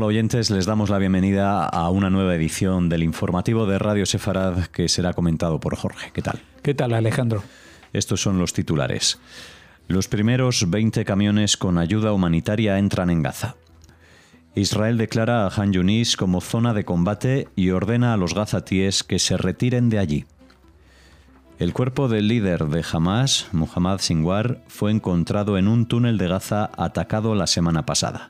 Hola oyentes, les damos la bienvenida a una nueva edición del informativo de Radio Sefarad que será comentado por Jorge. ¿Qué tal? ¿Qué tal, Alejandro? Estos son los titulares. Los primeros 20 camiones con ayuda humanitaria entran en Gaza. Israel declara a Han Yunis como zona de combate y ordena a los gazatíes que se retiren de allí. El cuerpo del líder de Hamas, Muhammad Sinwar, fue encontrado en un túnel de Gaza atacado la semana pasada.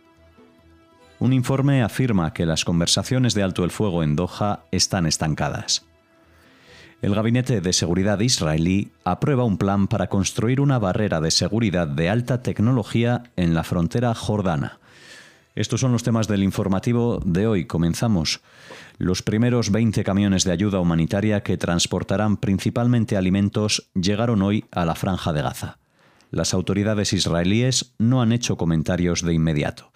Un informe afirma que las conversaciones de alto el fuego en Doha están estancadas. El Gabinete de Seguridad israelí aprueba un plan para construir una barrera de seguridad de alta tecnología en la frontera jordana. Estos son los temas del informativo de hoy. Comenzamos. Los primeros 20 camiones de ayuda humanitaria que transportarán principalmente alimentos llegaron hoy a la Franja de Gaza. Las autoridades israelíes no han hecho comentarios de inmediato.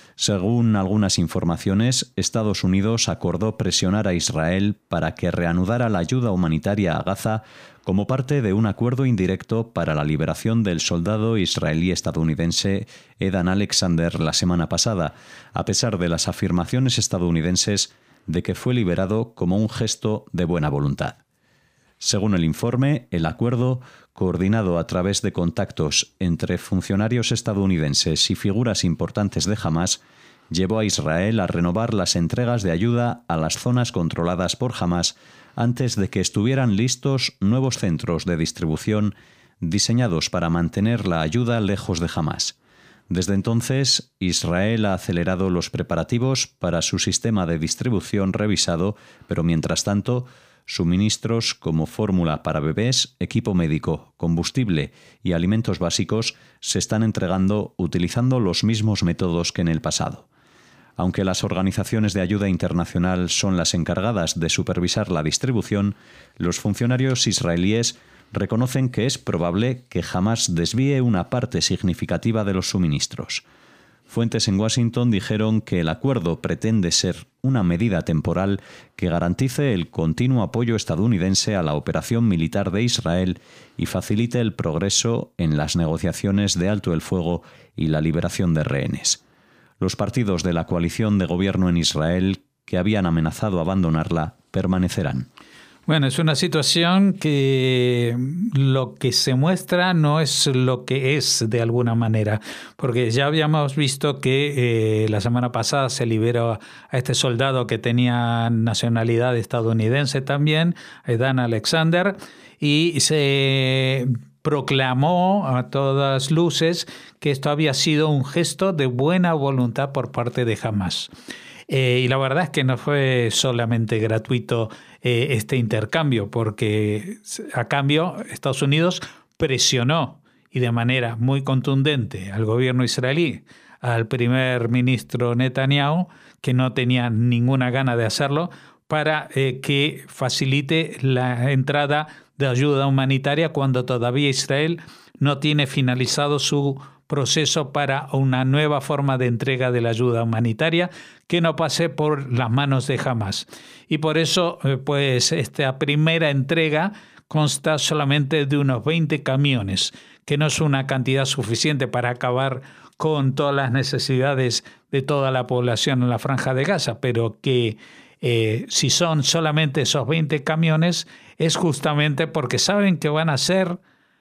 Según algunas informaciones, Estados Unidos acordó presionar a Israel para que reanudara la ayuda humanitaria a Gaza como parte de un acuerdo indirecto para la liberación del soldado israelí-estadounidense Edan Alexander la semana pasada, a pesar de las afirmaciones estadounidenses de que fue liberado como un gesto de buena voluntad. Según el informe, el acuerdo, coordinado a través de contactos entre funcionarios estadounidenses y figuras importantes de Hamas, llevó a Israel a renovar las entregas de ayuda a las zonas controladas por Hamas antes de que estuvieran listos nuevos centros de distribución diseñados para mantener la ayuda lejos de Hamas. Desde entonces, Israel ha acelerado los preparativos para su sistema de distribución revisado, pero mientras tanto, suministros como fórmula para bebés, equipo médico, combustible y alimentos básicos se están entregando utilizando los mismos métodos que en el pasado. Aunque las organizaciones de ayuda internacional son las encargadas de supervisar la distribución, los funcionarios israelíes reconocen que es probable que Hamas desvíe una parte significativa de los suministros. Fuentes en Washington dijeron que el acuerdo pretende ser una medida temporal que garantice el continuo apoyo estadounidense a la operación militar de Israel y facilite el progreso en las negociaciones de alto el fuego y la liberación de rehenes. Los partidos de la coalición de gobierno en Israel, que habían amenazado abandonarla, permanecerán. Bueno, es una situación que lo que se muestra no es lo que es de alguna manera, porque ya habíamos visto que la semana pasada se liberó a este soldado que tenía nacionalidad estadounidense también, Edan Alexander, y se proclamó a todas luces que esto había sido un gesto de buena voluntad por parte de Hamas. Y la verdad es que no fue solamente gratuito este intercambio, porque a cambio Estados Unidos presionó y de manera muy contundente al gobierno israelí, al primer ministro Netanyahu, que no tenía ninguna gana de hacerlo, para que facilite la entrada de ayuda humanitaria cuando todavía Israel no tiene finalizado su proceso para una nueva forma de entrega de la ayuda humanitaria que no pase por las manos de Hamas. Y por eso, pues, esta primera entrega consta solamente de unos 20 camiones, que no es una cantidad suficiente para acabar con todas las necesidades de toda la población en la Franja de Gaza, pero que si son solamente esos 20 camiones es justamente porque saben que van a ser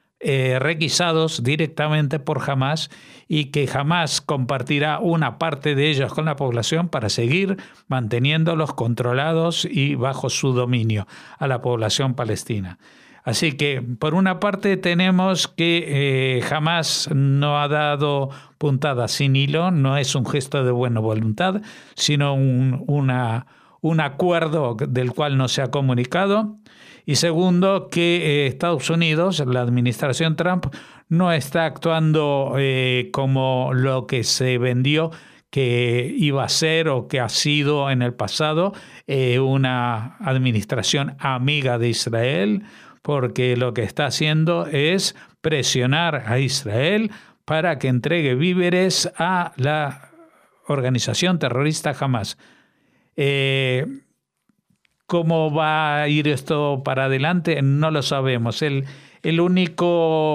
requisados directamente por Hamas y que Hamas compartirá una parte de ellos con la población para seguir manteniéndolos controlados y bajo su dominio a la población palestina. Así que, por una parte, tenemos que Hamas no ha dado puntada sin hilo, no es un gesto de buena voluntad, sino un acuerdo del cual no se ha comunicado. Y segundo, que Estados Unidos, la administración Trump, no está actuando como lo que se vendió que iba a ser o que ha sido en el pasado una administración amiga de Israel, porque lo que está haciendo es presionar a Israel para que entregue víveres a la organización terrorista Hamas. ¿Cómo va a ir esto para adelante? No lo sabemos. La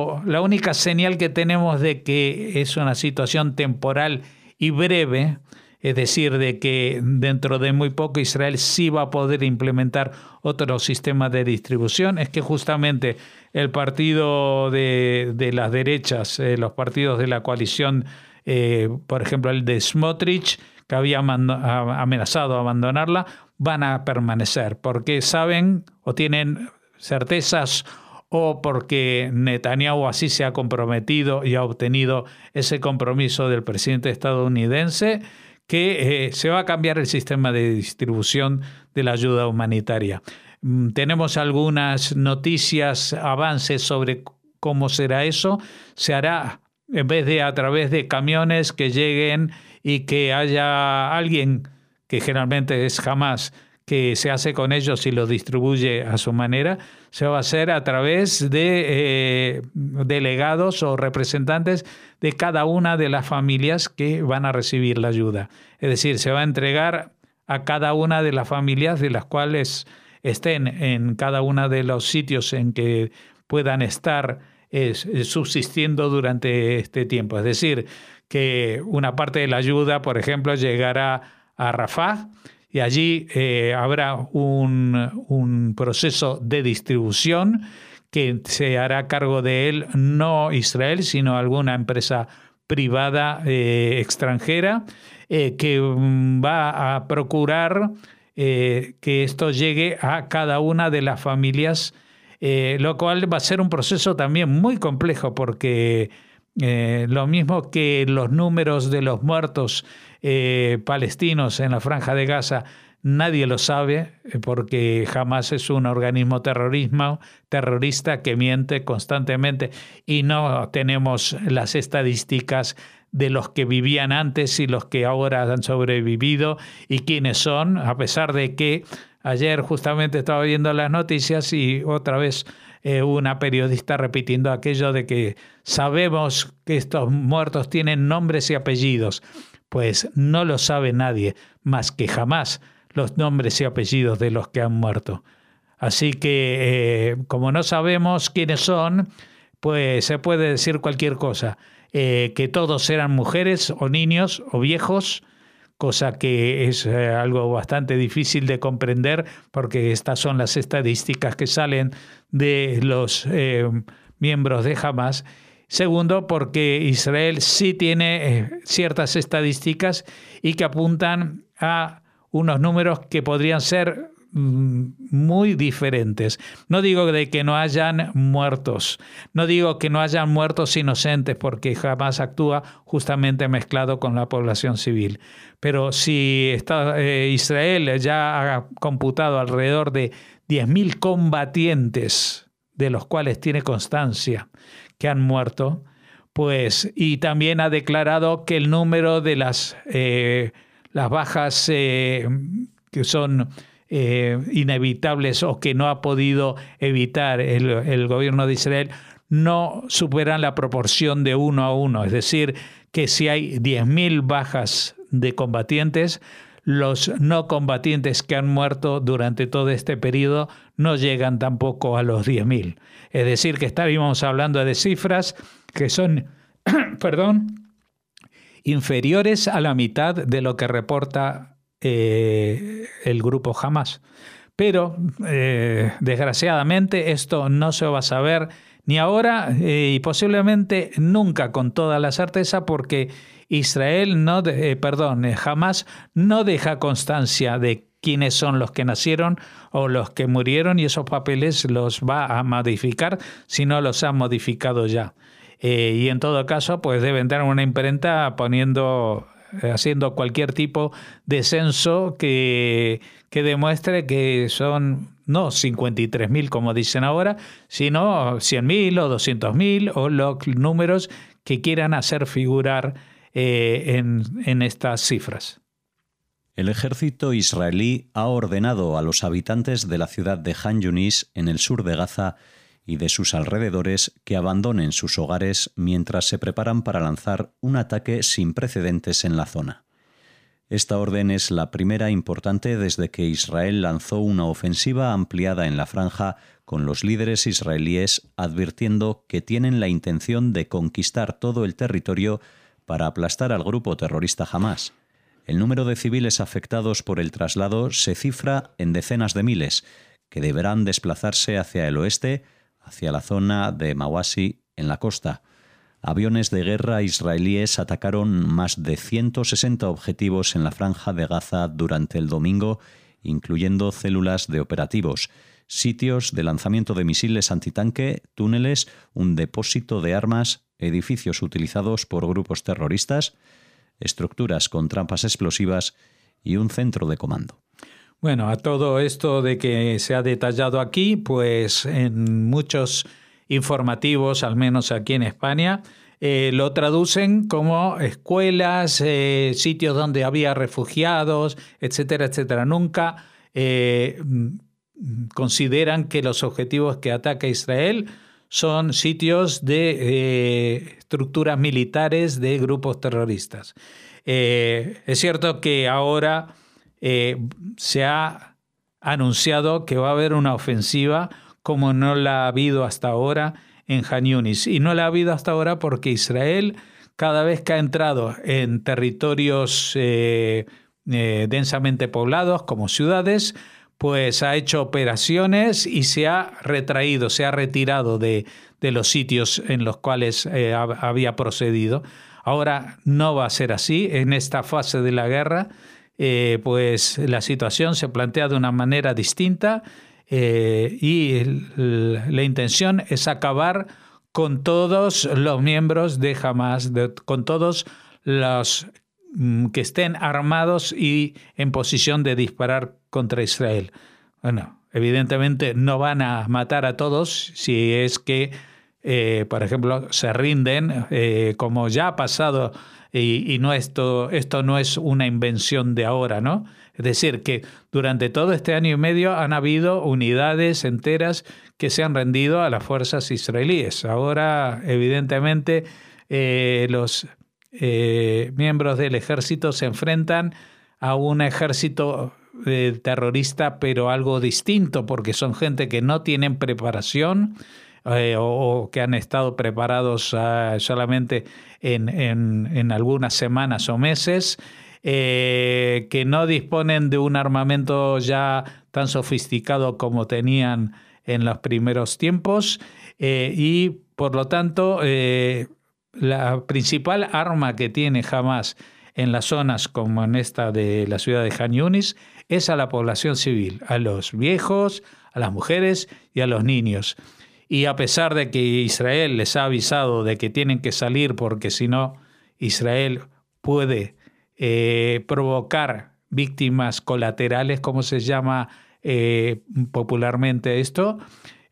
única señal que tenemos de que es una situación temporal y breve es decir, de que dentro de muy poco Israel sí va a poder implementar otro sistema de distribución, es que justamente el partido de las derechas, los partidos de la coalición, por ejemplo el de Smotrich, que había amenazado abandonarla, van a permanecer, porque saben o tienen certezas, o porque Netanyahu así se ha comprometido y ha obtenido ese compromiso del presidente estadounidense, que se va a cambiar el sistema de distribución de la ayuda humanitaria. Tenemos algunas noticias, avances sobre cómo será eso. Se hará, en vez de a través de camiones que lleguen y que haya alguien, que generalmente es Hamas, que se hace con ellos y los distribuye a su manera, se va a hacer a través de delegados o representantes de cada una de las familias que van a recibir la ayuda. Es decir, se va a entregar a cada una de las familias de las cuales estén en cada uno de los sitios en que puedan estar subsistiendo durante este tiempo. Es decir, que una parte de la ayuda, por ejemplo, llegará a Rafah, y allí habrá un proceso de distribución que se hará cargo de él no Israel, sino alguna empresa privada extranjera que va a procurar que esto llegue a cada una de las familias, lo cual va a ser un proceso también muy complejo, porque lo mismo que los números de los muertos palestinos en la Franja de Gaza, nadie lo sabe, porque Hamas es un organismo terrorista que miente constantemente, y no tenemos las estadísticas de los que vivían antes y los que ahora han sobrevivido y quiénes son, a pesar de que ayer justamente estaba viendo las noticias y otra vez una periodista repitiendo aquello de que sabemos que estos muertos tienen nombres y apellidos. Pues no lo sabe nadie, más que jamás los nombres y apellidos de los que han muerto. Así que, como no sabemos quiénes son, pues se puede decir cualquier cosa. Que todos eran mujeres o niños o viejos, cosa que es algo bastante difícil de comprender, porque estas son las estadísticas que salen de los miembros de Hamas. Segundo, porque Israel sí tiene ciertas estadísticas y que apuntan a unos números que podrían ser muy diferentes. No digo de que no hayan muertos, no digo que no hayan muertos inocentes, porque jamás actúa justamente mezclado con la población civil. Pero si Israel ya ha computado alrededor de 10.000 combatientes, de los cuales tiene constancia que han muerto, pues, y también ha declarado que el número de las bajas que son inevitables o que no ha podido evitar el gobierno de Israel no superan la proporción de 1 a 1. Es decir, que si hay 10.000 bajas de combatientes, los no combatientes que han muerto durante todo este periodo no llegan tampoco a los 10.000. Es decir, que estaríamos hablando de cifras que son inferiores a la mitad de lo que reporta el grupo Hamas. Pero desgraciadamente esto no se va a saber ni ahora y posiblemente nunca con toda la certeza, porque Hamas no deja constancia de quiénes son los que nacieron o los que murieron, y esos papeles los va a modificar si no los han modificado ya. Y en todo caso, pues deben dar una imprenta haciendo cualquier tipo de censo que demuestre que son no 53.000 como dicen ahora, sino 100.000 o 200.000 o los números que quieran hacer figurar en estas cifras. El ejército israelí ha ordenado a los habitantes de la ciudad de Han Yunis, en el sur de Gaza, y de sus alrededores, que abandonen sus hogares mientras se preparan para lanzar un ataque sin precedentes en la zona. Esta orden es la primera importante desde que Israel lanzó una ofensiva ampliada en la franja, con los líderes israelíes advirtiendo que tienen la intención de conquistar todo el territorio para aplastar al grupo terrorista Hamas. El número de civiles afectados por el traslado se cifra en decenas de miles, que deberán desplazarse hacia el oeste, hacia la zona de Mawasi, en la costa. Aviones de guerra israelíes atacaron más de 160 objetivos en la franja de Gaza durante el domingo, incluyendo células de operativos, sitios de lanzamiento de misiles antitanque, túneles, un depósito de armas, edificios utilizados por grupos terroristas, estructuras con trampas explosivas y un centro de comando. Bueno, a todo esto de que se ha detallado aquí, pues en muchos informativos, al menos aquí en España, lo traducen como escuelas, sitios donde había refugiados, etcétera, etcétera. Nunca consideran que los objetivos que ataca Israel son sitios de estructuras militares de grupos terroristas. Es cierto que ahora se ha anunciado que va a haber una ofensiva como no la ha habido hasta ahora en Han Yunis. Y no la ha habido hasta ahora porque Israel, cada vez que ha entrado en territorios densamente poblados como ciudades, pues ha hecho operaciones y se ha retirado de los sitios en los cuales había procedido. Ahora no va a ser así. En esta fase de la guerra, pues la situación se plantea de una manera distinta y la intención es acabar con todos los miembros de Hamás, con todos los que estén armados y en posición de disparar contra Israel. Bueno, evidentemente no van a matar a todos si es que, por ejemplo, se rinden, como ya ha pasado, y no esto no es una invención de ahora, ¿no? Es decir, que durante todo este año y medio han habido unidades enteras que se han rendido a las fuerzas israelíes. Ahora, evidentemente, los miembros del ejército se enfrentan a un ejército terrorista, pero algo distinto, porque son gente que no tienen preparación o que han estado preparados solamente en algunas semanas o meses, que no disponen de un armamento ya tan sofisticado como tenían en los primeros tiempos y por lo tanto la principal arma que tiene Hamás en las zonas como en esta de la ciudad de Han Yunis es a la población civil, a los viejos, a las mujeres y a los niños. Y a pesar de que Israel les ha avisado de que tienen que salir porque si no Israel puede provocar víctimas colaterales, como se llama popularmente esto,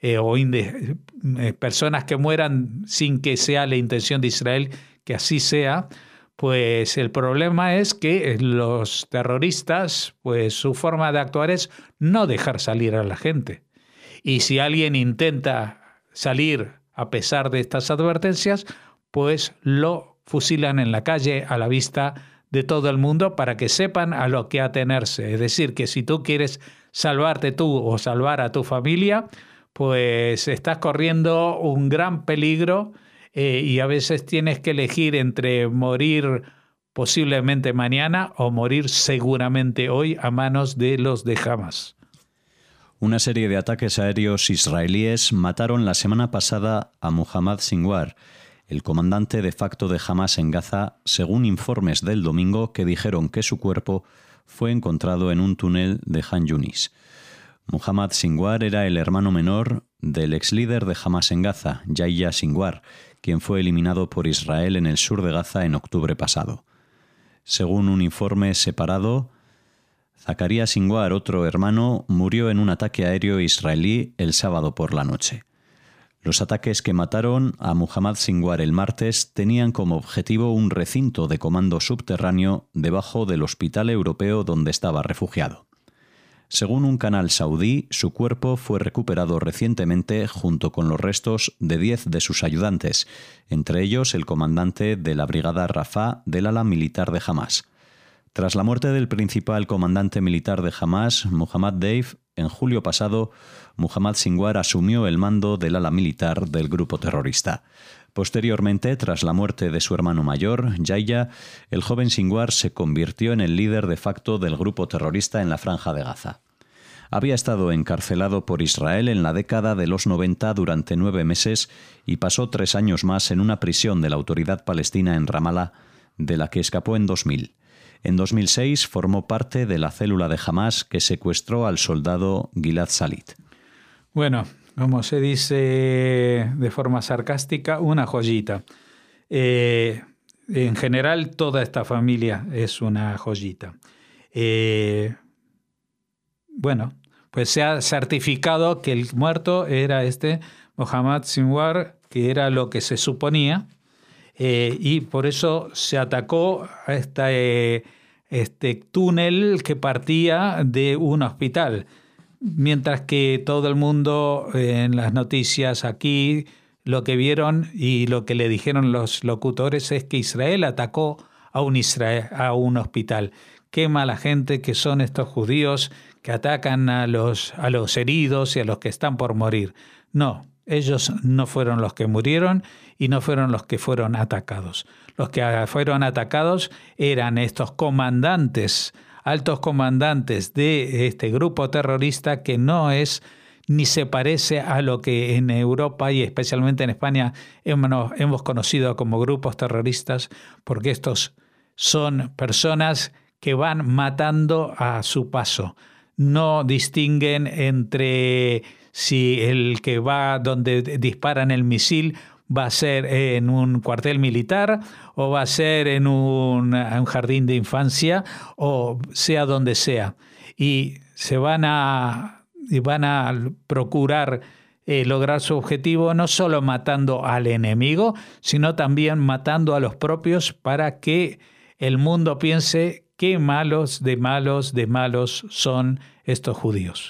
personas que mueran sin que sea la intención de Israel que así sea, pues el problema es que los terroristas, pues su forma de actuar es no dejar salir a la gente. Y si alguien intenta salir a pesar de estas advertencias, pues lo fusilan en la calle a la vista de todo el mundo para que sepan a lo que atenerse. Es decir, que si tú quieres salvarte tú o salvar a tu familia, pues estás corriendo un gran peligro y a veces tienes que elegir entre morir posiblemente mañana o morir seguramente hoy a manos de los de Hamás. Una serie de ataques aéreos israelíes mataron la semana pasada a Muhammad Sinwar, el comandante de facto de Hamás en Gaza, según informes del domingo que dijeron que su cuerpo fue encontrado en un túnel de Han Yunis. Muhammad Sinwar era el hermano menor del ex líder de Hamás en Gaza, Yahya Sinwar, quien fue eliminado por Israel en el sur de Gaza en octubre pasado. Según un informe separado, Zakaria Sinwar, otro hermano, murió en un ataque aéreo israelí el sábado por la noche. Los ataques que mataron a Muhammad Sinwar el martes tenían como objetivo un recinto de comando subterráneo debajo del hospital europeo donde estaba refugiado. Según un canal saudí, su cuerpo fue recuperado recientemente junto con los restos de 10 de sus ayudantes, entre ellos el comandante de la brigada Rafah del ala militar de Hamás. Tras la muerte del principal comandante militar de Hamás, Muhammad Deif, en julio pasado, Muhammad Sinwar asumió el mando del ala militar del grupo terrorista. Posteriormente, tras la muerte de su hermano mayor, Yahya, el joven Sinwar se convirtió en el líder de facto del grupo terrorista en la Franja de Gaza. Había estado encarcelado por Israel en la década de los 90 durante 9 meses y pasó 3 años más en una prisión de la Autoridad Palestina en Ramallah, de la que escapó en 2000. En 2006 formó parte de la célula de Hamás que secuestró al soldado Gilad Shalit. Bueno, como se dice de forma sarcástica, una joyita. En general, toda esta familia es una joyita. Bueno, pues se ha certificado que el muerto era Mohammad Sinwar, que era lo que se suponía, y por eso se atacó a este túnel que partía de un hospital. Mientras que todo el mundo en las noticias aquí lo que vieron y lo que le dijeron los locutores es que Israel atacó a un hospital. Qué mala gente que son estos judíos que atacan a los heridos y a los que están por morir. No, ellos no fueron los que murieron y no fueron los que fueron atacados. Los que fueron atacados eran estos comandantes, altos comandantes de este grupo terrorista que no es ni se parece a lo que en Europa y especialmente en España hemos conocido como grupos terroristas, porque estos son personas que van matando a su paso. No distinguen entre si el que va donde disparan el misil va a ser en un cuartel militar o va a ser en un jardín de infancia o sea donde sea. Y van a procurar lograr su objetivo no solo matando al enemigo, sino también matando a los propios para que el mundo piense qué malos de malos son estos judíos.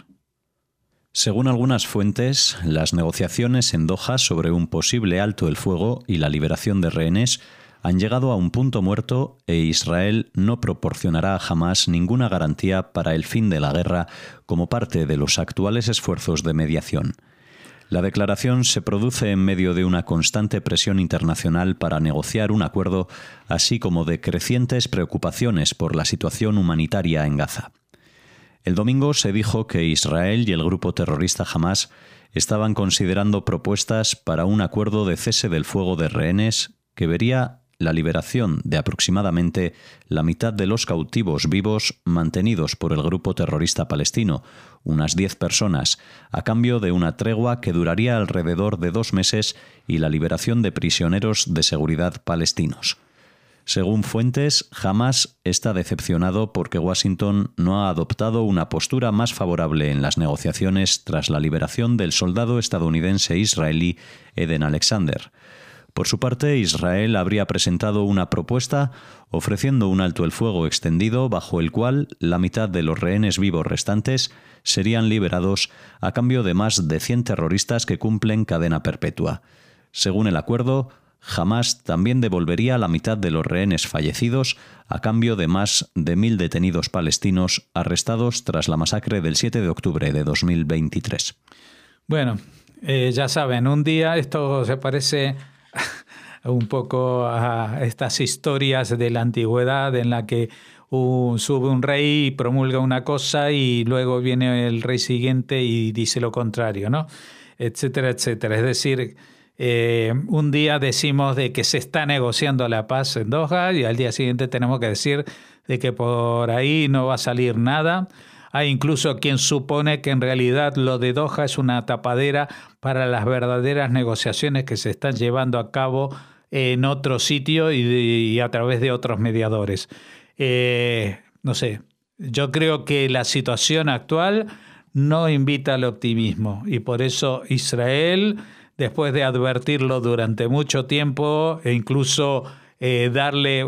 Según algunas fuentes, las negociaciones en Doha sobre un posible alto el fuego y la liberación de rehenes han llegado a un punto muerto e Israel no proporcionará a Hamás ninguna garantía para el fin de la guerra como parte de los actuales esfuerzos de mediación. La declaración se produce en medio de una constante presión internacional para negociar un acuerdo, así como de crecientes preocupaciones por la situación humanitaria en Gaza. El domingo se dijo que Israel y el grupo terrorista Hamás estaban considerando propuestas para un acuerdo de cese del fuego de rehenes que vería la liberación de aproximadamente la mitad de los cautivos vivos mantenidos por el grupo terrorista palestino, unas 10 personas, a cambio de una tregua que duraría alrededor de 2 meses y la liberación de prisioneros de seguridad palestinos. Según fuentes, Hamás está decepcionado porque Washington no ha adoptado una postura más favorable en las negociaciones tras la liberación del soldado estadounidense israelí Eden Alexander. Por su parte, Israel habría presentado una propuesta ofreciendo un alto el fuego extendido bajo el cual la mitad de los rehenes vivos restantes serían liberados a cambio de más de 100 terroristas que cumplen cadena perpetua. Según el acuerdo, Hamás también devolvería la mitad de los rehenes fallecidos a cambio de más de 1.000 detenidos palestinos arrestados tras la masacre del 7 de octubre de 2023. Bueno, ya saben, un día esto se parece un poco a estas historias de la antigüedad en la que sube un rey y promulga una cosa y luego viene el rey siguiente y dice lo contrario, ¿no? Etcétera, etcétera. Es decir, un día decimos de que se está negociando la paz en Doha y al día siguiente tenemos que decir de que por ahí no va a salir nada. Hay incluso quien supone que en realidad lo de Doha es una tapadera para las verdaderas negociaciones que se están llevando a cabo en otro sitio y a través de otros mediadores. No sé, yo creo que la situación actual no invita al optimismo y por eso Israel, después de advertirlo durante mucho tiempo e incluso darle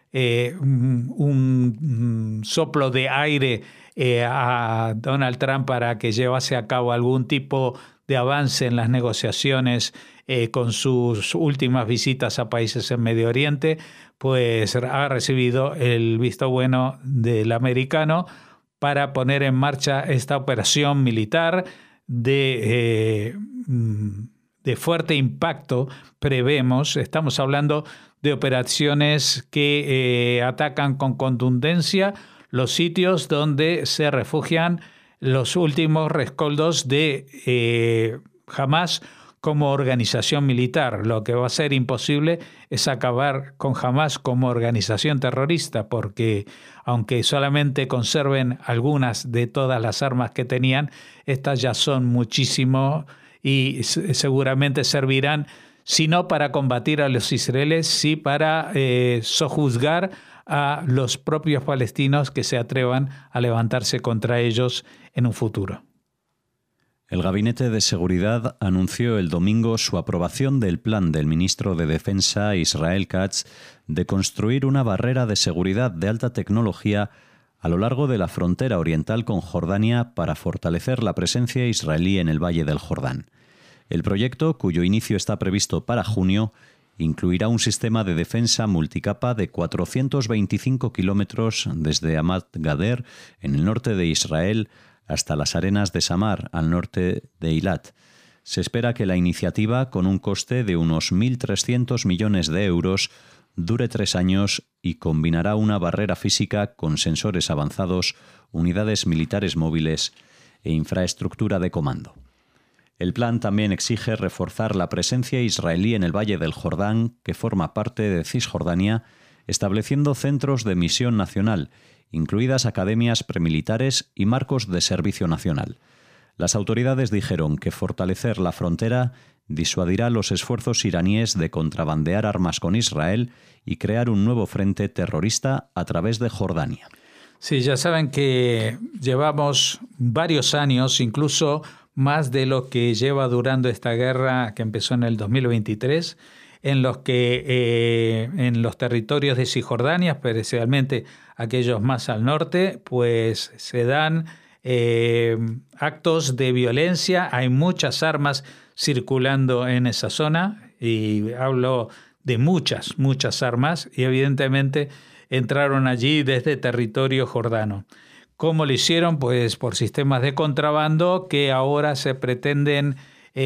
un soplo de aire a Donald Trump para que llevase a cabo algún tipo de avance en las negociaciones con sus últimas visitas a países en Medio Oriente, pues ha recibido el visto bueno del americano para poner en marcha esta operación militar de de fuerte impacto prevemos. Estamos hablando de operaciones que atacan con contundencia los sitios donde se refugian los últimos rescoldos de Hamás como organización militar. Lo que va a ser imposible es acabar con Hamás como organización terrorista, porque aunque solamente conserven algunas de todas las armas que tenían, estas ya son muchísimo y seguramente servirán, si no para combatir a los israelíes, sí para sojuzgar a los propios palestinos que se atrevan a levantarse contra ellos en un futuro. El Gabinete de Seguridad anunció el domingo su aprobación del plan del ministro de Defensa Israel Katz de construir una barrera de seguridad de alta tecnología a lo largo de la frontera oriental con Jordania para fortalecer la presencia israelí en el Valle del Jordán. El proyecto, cuyo inicio está previsto para junio, incluirá un sistema de defensa multicapa de 425 kilómetros desde Amat Gader, en el norte de Israel, hasta las arenas de Samar, al norte de Eilat. Se espera que la iniciativa, con un coste de unos 1.300 millones de euros, dure 3 años y combinará una barrera física con sensores avanzados, unidades militares móviles e infraestructura de comando. El plan también exige reforzar la presencia israelí en el Valle del Jordán, que forma parte de Cisjordania, estableciendo centros de misión nacional, incluidas academias premilitares y marcos de servicio nacional. Las autoridades dijeron que fortalecer la frontera disuadirá los esfuerzos iraníes de contrabandear armas con Israel y crear un nuevo frente terrorista a través de Jordania. Sí, ya saben que llevamos varios años, incluso más de lo que lleva durando esta guerra que empezó en el 2023, en los que en los territorios de Cisjordania, especialmente aquellos más al norte, pues se dan actos de violencia. Hay muchas armas circulando en esa zona y hablo de muchas armas y evidentemente entraron allí desde territorio jordano. ¿Cómo lo hicieron? Pues por sistemas de contrabando que ahora se pretenden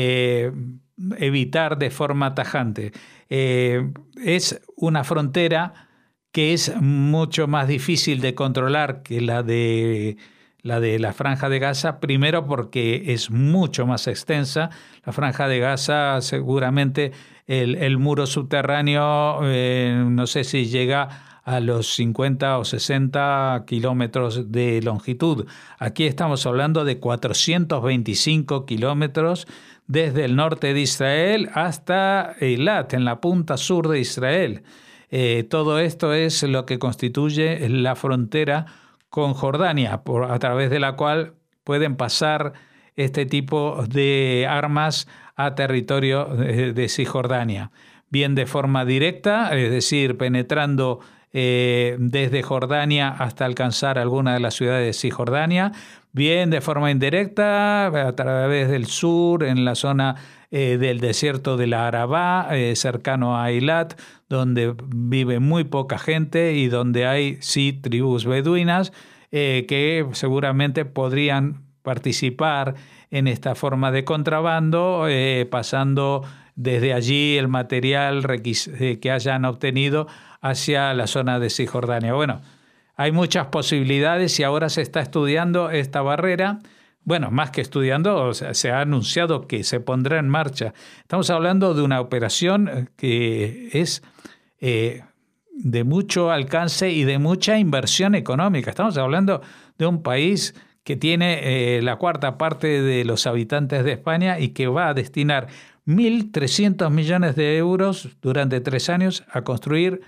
evitar de forma tajante. Es una frontera que es mucho más difícil de controlar que la de la Franja de Gaza, primero porque es mucho más extensa. La Franja de Gaza, seguramente el muro subterráneo, no sé si llega a los 50 o 60 kilómetros de longitud. Aquí estamos hablando de 425 kilómetros desde el norte de Israel hasta Eilat, en la punta sur de Israel. Todo esto es lo que constituye la frontera con Jordania, a través de la cual pueden pasar este tipo de armas a territorio de Cisjordania. Bien de forma directa, es decir, penetrando desde Jordania hasta alcanzar alguna de las ciudades de Cisjordania, bien de forma indirecta a través del sur, en la zona del desierto de la Arabá, cercano a Eilat, donde vive muy poca gente y donde hay sí tribus beduinas que seguramente podrían participar en esta forma de contrabando, pasando desde allí el material que hayan obtenido hacia la zona de Cisjordania. Bueno, hay muchas posibilidades y ahora se está estudiando esta barrera. Bueno, más que estudiando, o sea, se ha anunciado que se pondrá en marcha. Estamos hablando de una operación que es de mucho alcance y de mucha inversión económica. Estamos hablando de un país que tiene la cuarta parte de los habitantes de España y que va a destinar 1.300 millones de euros durante 3 años a construir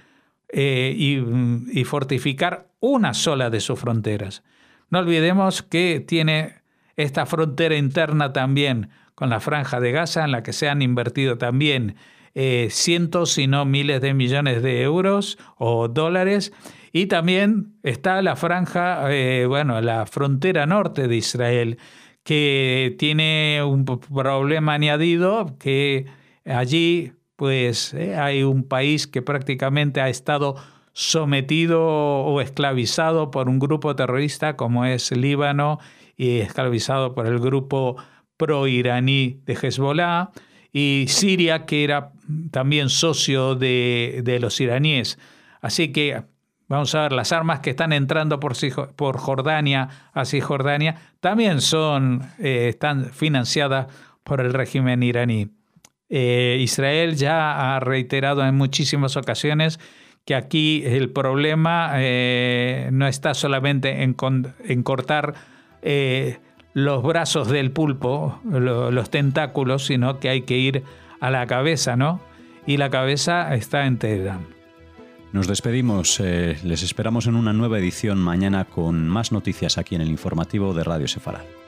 y fortificar una sola de sus fronteras. No olvidemos que tiene esta frontera interna también con la Franja de Gaza, en la que se han invertido también cientos, si no miles de millones de euros o dólares. Y también está la franja, la frontera norte de Israel, que tiene un problema añadido, que allí pues hay un país que prácticamente ha estado sometido o esclavizado por un grupo terrorista como es Líbano y esclavizado por el grupo pro-iraní de Hezbollah. y Siria, que era también socio de los iraníes. Así que vamos a ver, las armas que están entrando por Jordania a Cisjordania también están financiadas por el régimen iraní. Israel ya ha reiterado en muchísimas ocasiones que aquí el problema no está solamente en cortar los brazos del pulpo, los tentáculos, sino que hay que ir a la cabeza, ¿no? Y la cabeza está en Teherán. Nos despedimos, les esperamos en una nueva edición mañana con más noticias aquí en el informativo de Radio Sefarad.